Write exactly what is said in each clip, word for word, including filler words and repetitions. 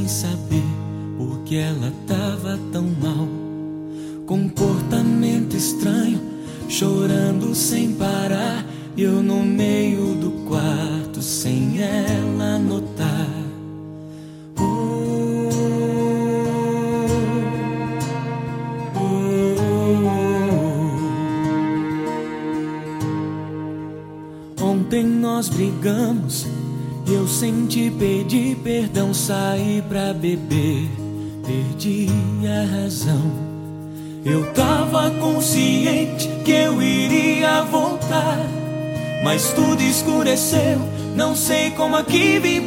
sem saber por que ela tava tão mal. Comportamento estranho, chorando sem parar, e eu no meio do quarto sem ela notar. Oh, oh, oh. Ontem nós brigamos, eu senti pedir perdão, saí pra beber, perdi a razão. Eu tava consciente que eu iria voltar, mas tudo escureceu, não sei como aqui vim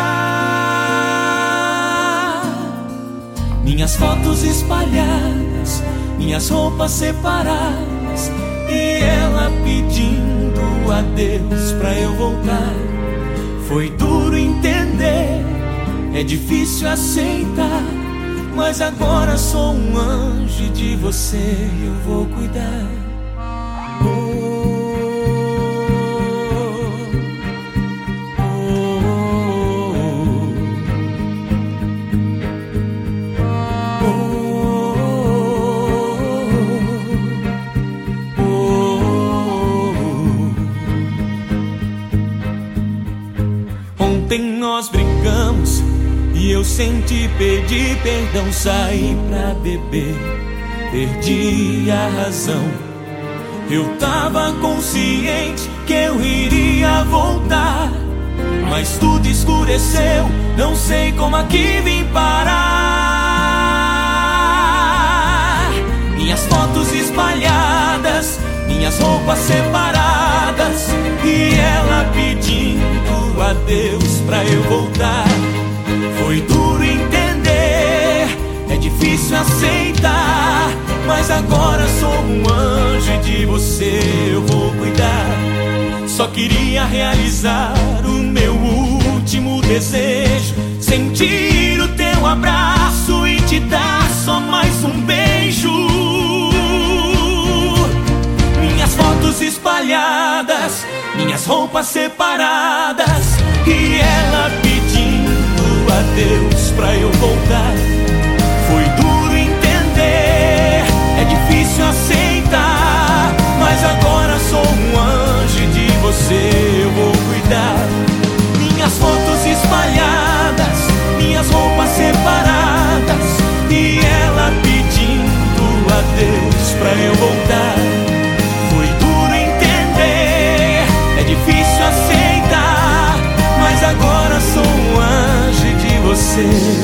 parar. Minhas fotos espalhadas, minhas roupas separadas, e ela pedindo a Deus pra eu voltar. Foi duro entender, é difícil aceitar, mas agora sou um anjo de você, eu vou cuidar. Oh, oh, oh, oh. Ontem nós brigamos e eu senti pedir perdão, saí pra beber, perdi a razão. Eu tava consciente que eu iria voltar, mas tudo escureceu, não sei como aqui vim parar. Minhas fotos espalhadas, minhas roupas separadas, e ela pedindo a Deus pra eu voltar. Foi duro entender, é difícil aceitar, mas agora sou um anjo e de você eu vou cuidar. Só queria realizar o meu último desejo, sentir o teu abraço e te dar só mais um beijo. Minhas fotos espalhadas, minhas roupas separadas, e ela pedindo a Deus pra eu voltar. Foi duro entender, é difícil aceitar, mas agora sou um anjo e de você eu vou cuidar. Minhas fotos espalhadas, minhas roupas separadas, e ela pedindo a Deus pra eu voltar. Foi duro entender, é difícil aceitar, mas agora sou um anjo de você.